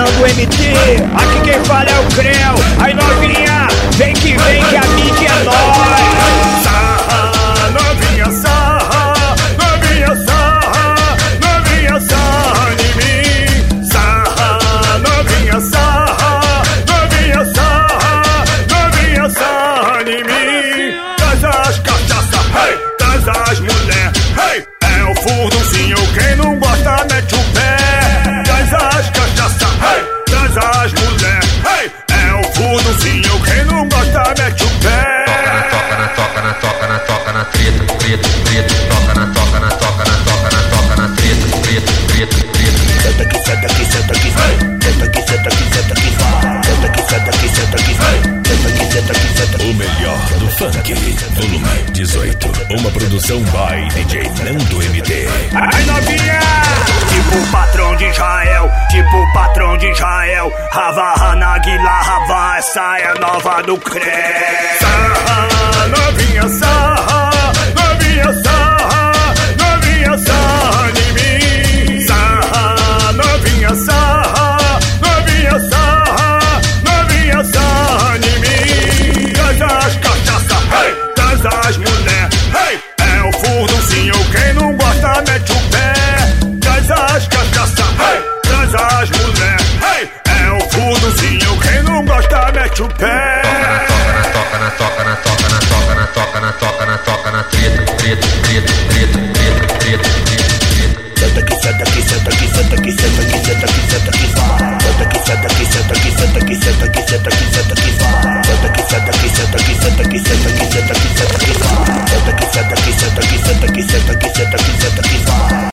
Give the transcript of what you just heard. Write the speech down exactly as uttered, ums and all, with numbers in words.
Nando M T, aqui quem fala é o Creu. Aí novinha, vem que vem que a mídia é nóis. Sarra, novinha sarra, novinha sarra, novinha sarra em mim. Sarra, novinha sarra, novinha sarra, novinha sarra em mim. Traz as cachaça, hey, traz as mulher, hey, é o furduncinho, quem não gosta mete o pé. Traz as cachaça, hey, traz as mulher, hey, é o furduncinho, quem não gosta mete o pé. Toca na, toca na, toca na treta, treta, treta. Toca na, toca na, toca na, toca na, toca na treta, treta, treta, treta. Senta aqui, senta aqui, senta aqui, senta aqui, senta aqui, senta aqui, senta aqui, senta aqui, senta aqui, senta aqui, senta aqui, senta aqui. O melhor do funk, volume dezoito. Uma produção by D J Nando M T. Ai novinha, tipo o patrão de Israel, tipo o patrão de Israel. Rava, Hanagila, Rava, essa é a nova do Creu. Sarra, novinha sarra, novinha sarra, novinha sarra em mim. Sarra, novinha sarra, novinha sarra, novinha sarra em mim. Traz as cachaça, hey, traz as mulher, hey, é o furduncinho, quem não gosta mete o